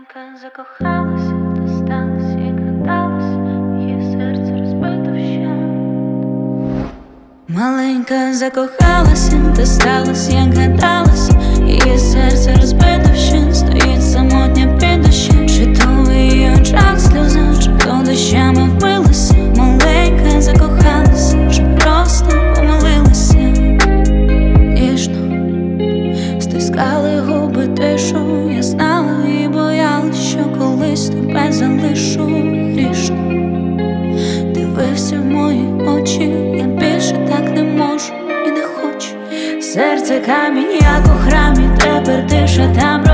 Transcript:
Маленька закохалася, та сталася, як гадалась, її серце розбито вщент. Маленька закохалася, та сталася, як гадалась, її серце розбито вщент. Стоїть самотня під дощем, чи то в її очах сльоза, чи то дощами вмилася. Маленька закохалася, чи просто помилилася. Ніжно стискали губи тишу, я знала і боялась, що колись тебе залишу. Грішно дивився в мої очі, я більше так не можу і не хочу. Серце камінь, як у храмі, тепер дише там.